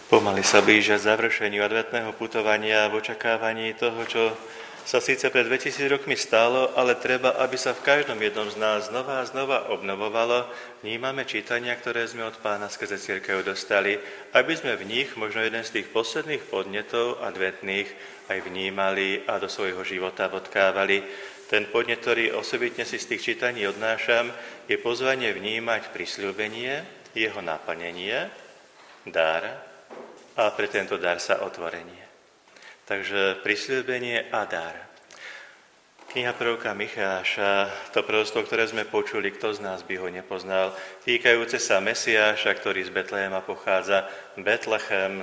Pomaly sa blížia k završeniu adventného putovania v očakávaní toho, čo sa síce pred 2000 rokmi stalo, ale treba, aby sa v každom jednom z nás znova a znova obnovovalo. Vnímame čítania, ktoré sme od Pána skrze cirkev dostali, aby sme v nich možno jeden z tých posledných podnetov adventných aj vnímali a do svojho života vodkávali. Ten podnet, ktorý osobitne si z tých čítaní odnášam, je pozvanie vnímať prisľúbenie, jeho naplnenie, dar a pre tento dar sa otvorenie. Takže prisľúbenie a dar. Kniha proroka Micháša, to proroctvo, ktoré sme počuli, kto z nás by ho nepoznal, týkajúce sa Mesiáša, ktorý z Betlehema pochádza, Betlechem,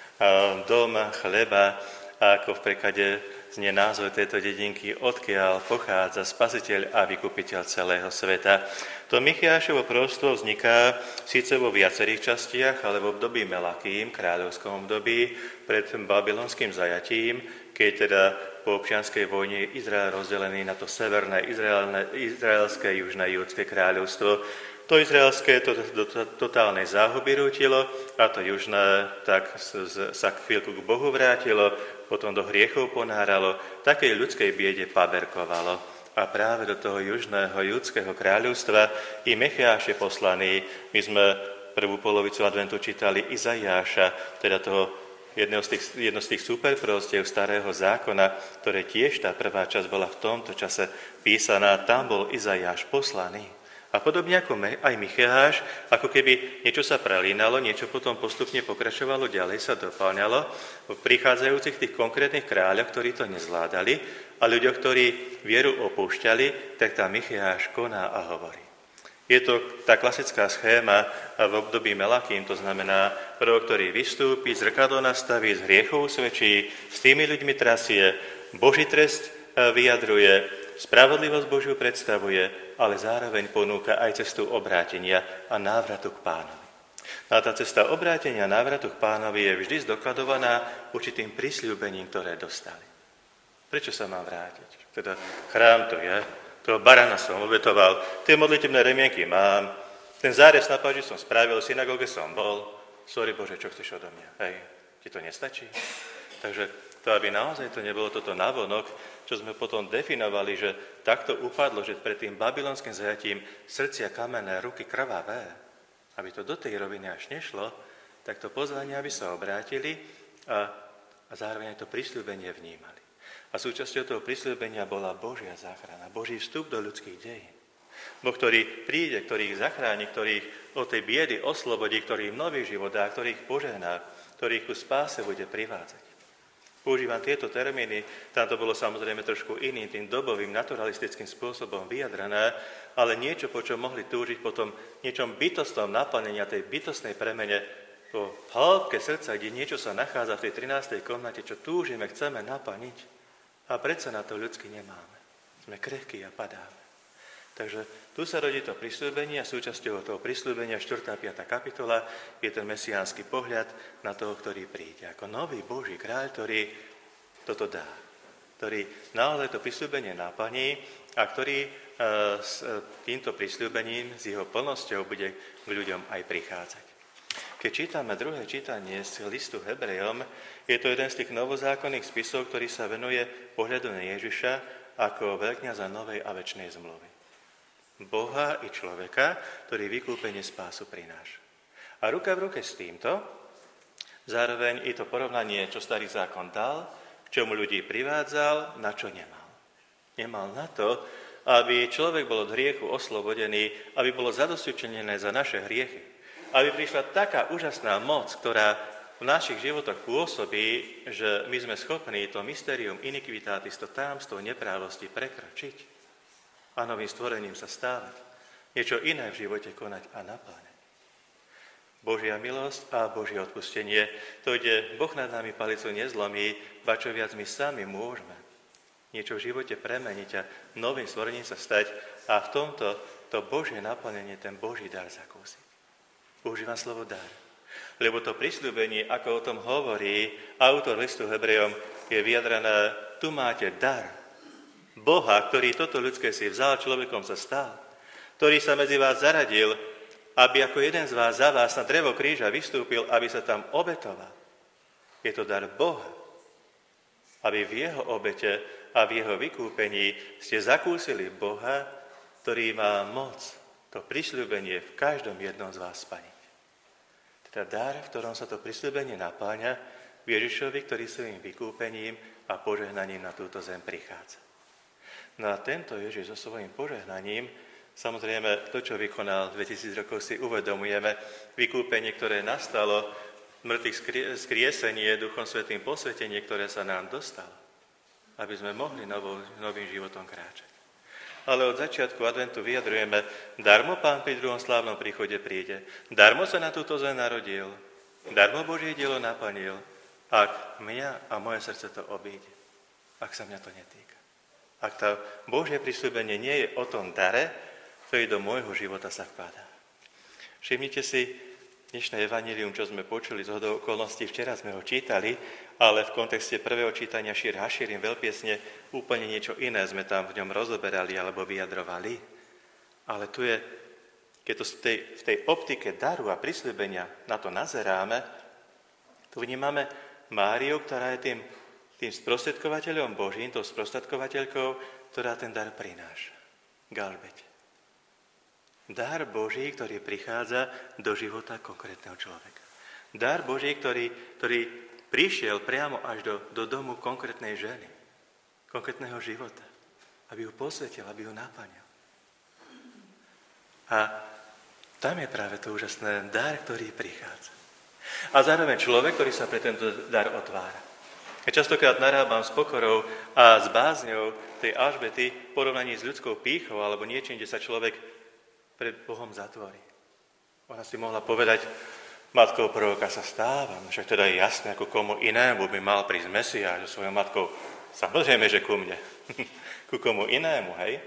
dom chleba, a ako v preklade znie názov tejto dedinky, odkiaľ pochádza Spasiteľ a Vykupiteľ celého sveta. To Michášovo proroctvo vzniká síce vo viacerých častiach, ale v období Melakým, kráľovskom období, pred babylonským zajatím, keď teda po občianskej vojne je Izrael rozdelený na to severné izraelské, južné júdske kráľovstvo. To izraelské to do totálnej záhuby rútilo a to južné tak sa chvíľku k Bohu vrátilo, potom do hriechov ponáralo, takej ľudskej biede paberkovalo. A práve do toho južného judského kráľovstva i Micháš je poslaný. My sme prvú polovicu adventu čítali Izaiáša, teda toho jedno z tých superproroctiev starého zákona, ktoré tiež tá prvá časť bola v tomto čase písaná. Tam bol Izaiáš poslaný. A podobne ako aj Micháš, ako keby niečo sa prelínalo, niečo potom postupne pokračovalo, ďalej sa doplňalo v prichádzajúcich tých konkrétnych kráľoch, ktorí to nezvládali, a ľuďoch, ktorí vieru opúšťali, tak tá Micháš koná a hovorí. Je to tá klasická schéma v období Melakým, to znamená prorok, ktorý vystúpi, zrkadlo nastaví, z hriechov svedčí, s tými ľuďmi trasie, Boží trest vyjadruje, spravodlivosť Božiu predstavuje, ale zároveň ponúka aj cestu obrátenia a návratu k Pánovi. A tá cesta obrátenia a návratu k Pánovi je vždy zdokladovaná určitým prisľúbením, ktoré dostali. Prečo sa mám vrátiť? Teda chrám to je, toho barana som obetoval, tie modlitebné remienky mám, ten zárez na páži som spravil, v synagóge som bol, sorry Bože, čo chceš odo mňa? Hej, ti to nestačí? Takže to, aby naozaj to nebolo toto navonok, čo sme potom definovali, že takto upadlo, že pred tým babylonským zajatím srdcia kamenné, ruky krvavé, aby to do tej roviny až nešlo, tak to pozvanie, aby sa obrátili a zároveň aj to prisľúbenie vnímali. A súčasťou toho prisľúbenia bola Božia záchrana, Boží vstup do ľudských dejín. Boh, ktorý príde, ktorý ich zachráni, ktorý ich od tej biedy oslobodí, ktorý im nový život dá, ktorý ich požehná, ktorý ich ku spáse bude privádzať. Používam tieto termíny, tam to bolo samozrejme trošku iným, tým dobovým, naturalistickým spôsobom vyjadrené, ale niečo, po čom mohli túžiť potom niečom bytostnom naplnenia, tej bytostnej premene, po hĺbke srdca, kde niečo sa nachádza v tej 13. komnate, čo túžime, chceme naplniť. A predsa na to ľudsky nemáme. Sme krehkí a padáme. Takže tu sa rodí to prisľúbenie a súčasťou toho prisľúbenia 4. a 5. kapitola je ten mesiánsky pohľad na toho, ktorý príde. Ako nový Boží kráľ, ktorý toto dá. Ktorý naozaj to prisľúbenie naplní a ktorý s týmto prisľúbením, s jeho plnosťou bude k ľuďom aj prichádzať. Keď čítame druhé čítanie z listu Hebrejom, je to jeden z tých novozákonných spisov, ktorý sa venuje pohľadu na Ježiša ako veľkňaza novej a večnej zmluvy. Boha i človeka, ktorý vykúpenie spásu prináša. A ruka v ruke s týmto, zároveň i to porovnanie, čo starý zákon dal, k čomu ľudí privádzal, na čo nemal. Nemal na to, aby človek bol od hriechu oslobodený, aby bolo zadosťučinené za naše hriechy. Aby prišla taká úžasná moc, ktorá v našich životoch pôsobí, že my sme schopní to mysterium iniquitatis, to tajomstvo neprávosti prekročiť a novým stvorením sa stávať. Niečo iné v živote konať a napláňať. Božia milosť a Božie odpustenie, to, kde Boh nad nami palicu nezlomí, ba čo viac my sami môžeme niečo v živote premeniť a novým stvorením sa stať a v tomto to Božie naplnenie, ten Boží dar zakúsiť. Používam slovo dar. Lebo to prisľúbenie, ako o tom hovorí autor listu Hebrejom, je vyjadrené, tu máte dar. Boha, ktorý toto ľudské si vzal, človekom sa stal, ktorý sa medzi vás zaradil, aby ako jeden z vás za vás na drevo kríža vystúpil, aby sa tam obetoval. Je to dar Boha, aby v jeho obete a v jeho vykúpení ste zakúsili Boha, ktorý má moc to prisľúbenie v každom jednom z vás splniť. Teda dar, v ktorom sa to prisľúbenie napáňa v Ježišovi, ktorý svojím vykúpením a požehnaním na túto zem prichádza. No a tento Ježiš so svojím požehnaním, samozrejme to, čo vykonal 2000 rokov, si uvedomujeme, vykúpenie, ktoré nastalo, mŕtvych skriesenie, Duchom Svätým posvetenie, ktoré sa nám dostalo, aby sme mohli novým životom kráčať. Ale od začiatku adventu vyjadrujeme, darmo Pán pri druhom slávnom príchode príde, darmo sa na túto zem narodil, darmo Božie dielo naplnil, ak mňa a moje srdce to obíde, ak sa mňa to netýka. Ak to Božie prisľúbenie nie je o tom dare, ktorý do môjho života sa vkladá. Všimnite si dnešné evanjelium, čo sme počuli z hodou okolností, včera sme ho čítali, ale v kontexte prvého čítania Šír Hašírim veľpiesne úplne niečo iné sme tam v ňom rozoberali alebo vyjadrovali. Ale tu je, keď to v tej optike daru a prisľúbenia na to nazeráme, tu vnímame Máriu, ktorá je tým sprostredkovateľom Božím, tou sprostredkovateľkou, ktorá ten dar prináša. Galbete. Dar Boží, ktorý prichádza do života konkrétneho človeka. Dar Boží, ktorý prišiel priamo až do domu konkrétnej ženy, konkrétneho života, aby ju posvetil, aby ju naplnil. A tam je práve to úžasné dar, ktorý prichádza. A zároveň človek, ktorý sa pre tento dar otvára. Ja častokrát narábam s pokorou a s bázňou tej Alžbety v porovnaní s ľudskou pýchou alebo niečím, kde sa človek pred Bohom zatvorí. Ona si mohla povedať, matkou proroka sa stávam, však teda je jasné, ako komu inému by mal prísť Mesiáš so svojou matkou. Samozrejme, že ku mne. Ku komu inému, hej?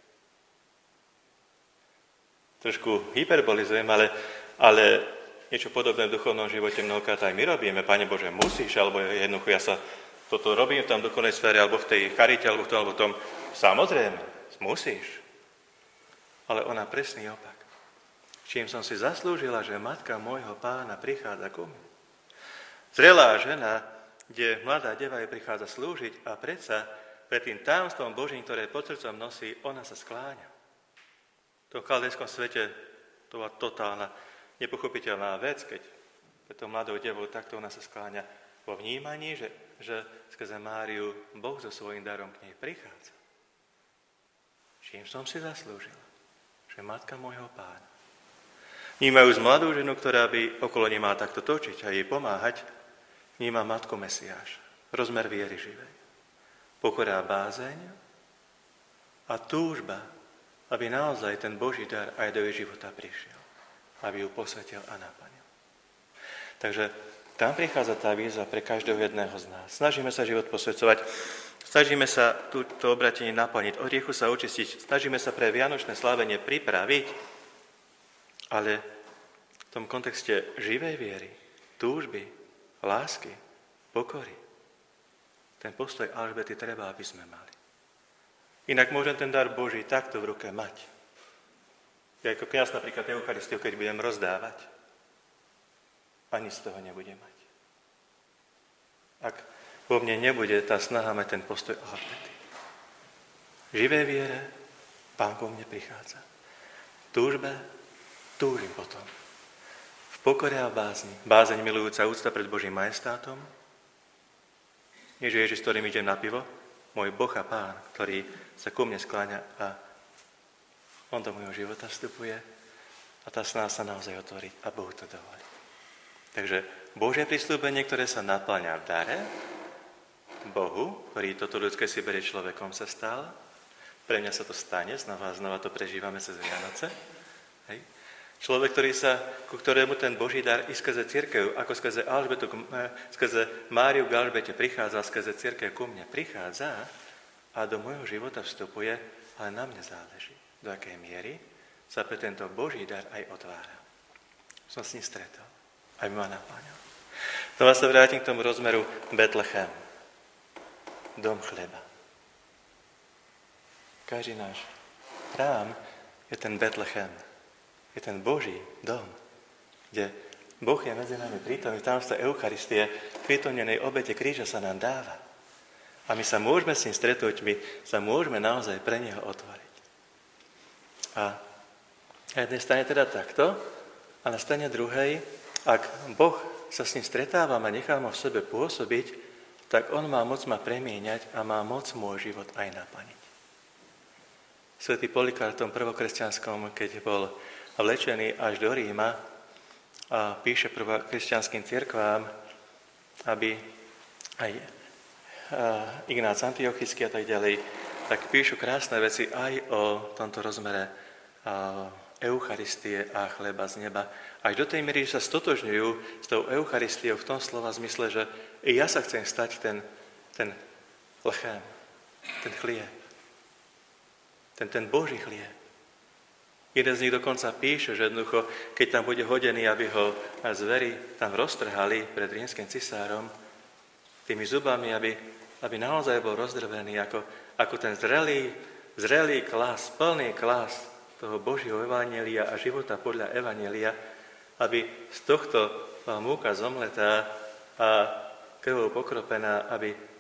Trošku hyperbolizujem, ale niečo podobné v duchovnom živote mnohokrát aj my robíme. Pane Bože, musíš, alebo jednoducho ja sa toto robím v tom duchovnej sfére, alebo v tej charite, alebo v tom. Samozrejme, musíš. Ale ona presný opak. Čím som si zaslúžila, že matka môjho Pána prichádza ku mne. Zrelá žena, kde mladá deva jej prichádza slúžiť a predsa pred tým tajomstvom Božím, ktoré pod srdcom nosí, ona sa skláňa. V tom chaldejskom svete to bola totálna, nepochopiteľná vec, keď pred tou mladou devou takto ona sa skláňa vo vnímaní, že skrze Máriu Boh so svojím darom k nej prichádza. Čím som si zaslúžila, že matka môjho Pána. Vnímajú z mladú ženu, ktorá by okolo nej mala takto točiť a jej pomáhať, vníma matku Mesiáša, rozmer viery živej. Pokorá bázeň a túžba, aby naozaj ten Boží dar aj do jej života prišiel, aby ju posvetil a naplnil. Takže tam prichádza tá výzva pre každého jedného z nás. Snažíme sa život posvedzovať, snažíme sa to obratenie naplniť, od hriechu sa očistiť, snažíme sa pre vianočné slávenie pripraviť, ale v tom kontexte živej viery, túžby, lásky, pokory, ten postoj Alžbety treba, aby sme mali. Inak môžem ten dar Boží takto v ruke mať. Ja ako kňaz napríklad Eucharistiu, keď budem rozdávať, ani z toho nebudem mať. Ak vo mne nebude tá snaha mať ten postoj Alžbety. V živej viere Pán po mne prichádza. V túžbe túžim potom. V pokore a bázni. Bázeň milujúca úcta pred Božím majestátom. Nie, že Ježiš, s ktorým idem na pivo, môj Boh a Pán, ktorý sa ku mne skláňa a on do môjho života vstupuje a tá snaha sa naozaj otvorí a Bohu to dovolí. Takže Božie prisľúbenie, ktoré sa naplňa v dare, Bohu, ktorý toto ľudské si berie človekom, sa stal. Pre mňa sa to stane, znova to prežívame cez Vianoce. Hej. Človek, ku ktorému ten Boží dar i skrze cirkev, ako skrze Alžbetu, skrze Máriu k Alžbete prichádza, skrze cirkev ku mne prichádza a do môjho života vstupuje, ale na mne záleží, do akej miery sa pre tento Boží dar aj otvára. Som s ním stretol, aby ma naplňal. Znova sa vrátim k tomu rozmeru Betlechem. Dom chleba. Každý náš chrám je ten Betlechem. Je je ten Boží dom, kde Boh je medzi nami prítomný, v tajomstve Eucharistie, prítomnenej obete kríža sa nám dáva. A my sa môžeme s ním stretnúť, my sa môžeme naozaj pre neho otvoriť. A na jednej strane teda takto, a na strane druhej, ak Boh sa s ním stretávam a nechám ho v sebe pôsobiť, tak on má moc ma premieňať a má moc môj život aj naplniť. Svätý Polikarp v tom prvokresťanskom, keď bol vlečený až do Ríma a píše prvokresťanským cirkvám, aby aj Ignác Antiochický a tak ďalej, tak píšu krásne veci aj o tomto rozmere Eucharistie a chleba z neba. Až do tej miery, že sa stotožňujú s tou Eucharistiou v tom slova zmysle, že i ja sa chcem stať ten lechem, ten chlieb. Ten Boží chlieb. Jeden z nich dokonca píše, že jednoducho, keď tam bude hodený, aby ho zveri tam roztrhali pred rímskym cisárom, tými zubami, aby naozaj bol rozdrvený ako ten zrelý klas, plný klas toho Božieho evanjelia a života podľa evanjelia, aby z tohto múka zomletá a krvou pokropená,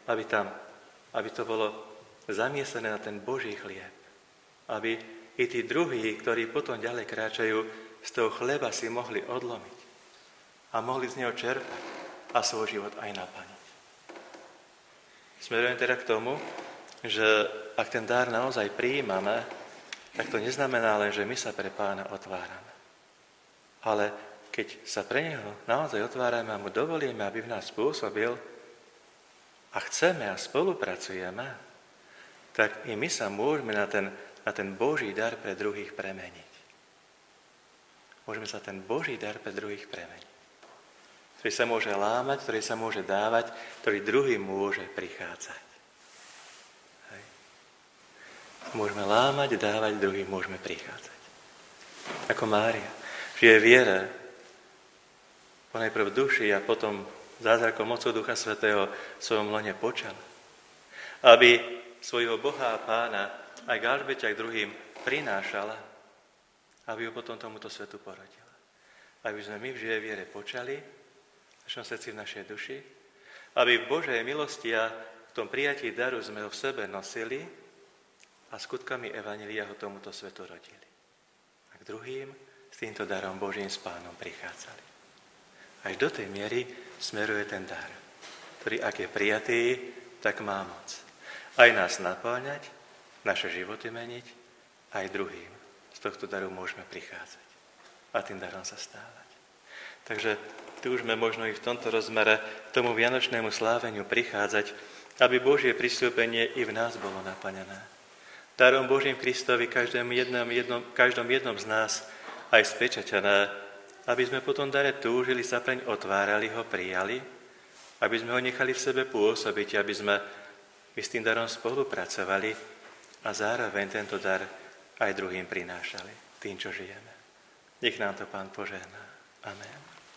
aby to bolo zamiesené na ten Boží chlieb. Aby i tí druhí, ktorí potom ďalej kráčajú, z toho chleba si mohli odlomiť a mohli z neho čerpať a svoj život aj naplniť. Smerujem teda k tomu, že ak ten dar naozaj prijímame, tak to neznamená len, že my sa pre Pána otvárame. Ale keď sa pre Neho naozaj otvárame a mu dovolíme, aby v nás pôsobil a chceme a spolupracujeme, tak i my sa môžeme na ten Boží dar pre druhých premeniť. Môžeme sa ten Boží dar pre druhých premeniť. Ktorý sa môže lámať, ktorý sa môže dávať, ktorý druhým môže prichádzať. Hej. Môžeme lámať, dávať, druhým môžeme prichádzať. Ako Mária. Žije viere, ponajprv v duši a potom zázrakom mocou Ducha Svätého v svojom lone počala. Aby svojho Boha a Pána aj k Alžbete, aj k druhým prinášala, aby ho potom tomuto svetu porodila. Aby sme my v živej viere počali, v našom srdci, v našej duši, aby v Božej milosti a v tom prijatí daru sme ho v sebe nosili a skutkami evanjelia ho tomuto svetu rodili. A k druhým s týmto darom Božím s Pánom prichádzali. Až do tej miery smeruje ten dar, ktorý ak je prijatý, tak má moc aj nás naplňať, naše životy meniť, aj druhým. Z tohto daru môžeme prichádzať a tým darom sa stávať. Takže túžme možno i v tomto rozmere tomu vianočnému sláveniu prichádzať, aby Božie pristúpenie i v nás bolo naplnené. Darom Božím Kristovi každom jednom z nás aj spečatené, aby sme po tom dare túžili, sa preň otvárali, ho prijali, aby sme ho nechali v sebe pôsobiť, aby sme s tým darom spolupracovali a zároveň tento dar aj druhým prinášali, tým, čo žijeme. Nech nám to Pán požehná. Amen.